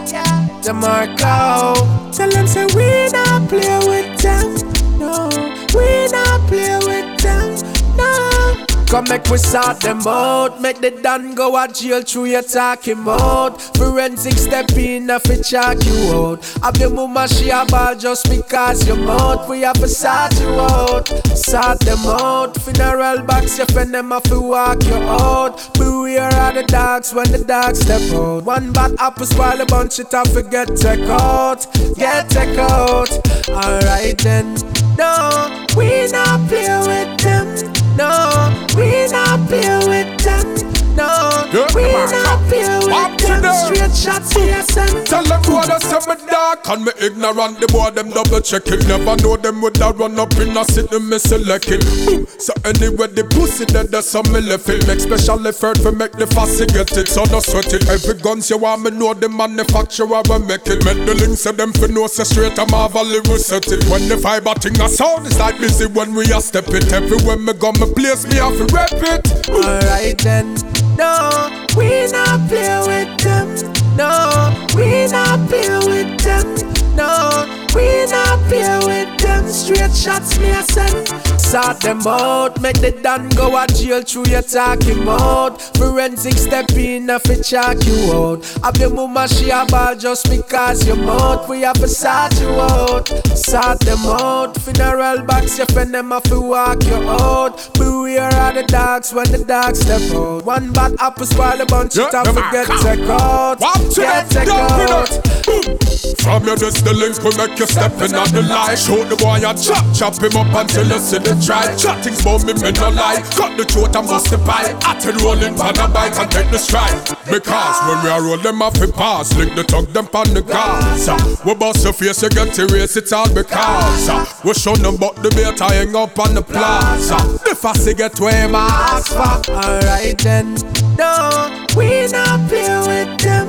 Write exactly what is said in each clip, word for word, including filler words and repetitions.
The Marco. Tell them say we not play with them. No, we not play with them. No. Come make we sort them out. Make the Dan go a jail through your talking mouth. Forensic step in if it check you out. Have your mama she a ball just because you mouth. We have to sort you out. Sort them out. Funeral box you friend them have to walk you out. Beware of the dogs when the dogs step out. One bad apple spoil a bunch it off forget take out. Get take out. Alright then. No, we not play with them. No, we not play with them. No, yeah, we not play with them. Straight shots, yes and tell them who they say me dark and me ignorant. The boy them double checking. Never know them would have run up in a city me selecting. Boom. So anyway the pussy that there's some me left it. Make special effort for make the fussy get it. So no sweat it. Every guns you want me know the manufacturer will make it. Make the links of them for no say straight a Marvel we set it. When the fiber thing a sound is like busy when we a step it. Everywhere me go me place me have to rep it. Alright then. No, we not play with them. No, we not play with them. No, we not play with them. Straight shots me a send. Sort them out. Make the Dan go a jail through your talking mouth. Forensic step in if it check you out. Have your mama she a ball just because you mouth. We have to sort you out. Sort them out. Funeral box your friend them have to walk you out. Beware of the dogs when the dogs step out. One bad apple spoil a bunch yeah, it off forget take out. Get take out. From your just the link will make you step in on the line. Show the boy a chop, chop him up until you see the try. Chat things about me, me no lie. Cut the throat and bust the pie. At it rolling pan a bike and take the stride. Because when we are roll them off we pass. Link the tug them pan the cars. We bust your face you get to race it all because we show them but the bait I hang up on the plaza. The fussy get where my ass for. Alright then. No, we not play with them.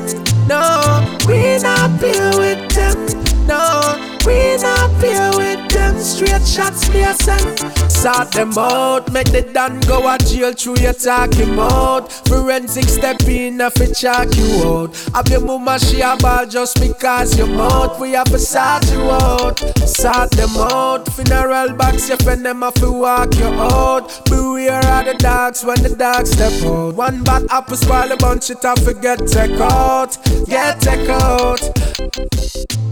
No, we not play with them. No, we not play with them. Straight shots me a send. Sort them out. Make the Dan go a jail through your talking mouth. Forensic step in if it check you out. Have your mama she a ball just because you mouth. We have to sort you out. Sort them out. Funeral box your friend them have to walk you out. Beware of the dogs when the dogs step out. One bad apple spoil a bunch it off forget take out. Get take out.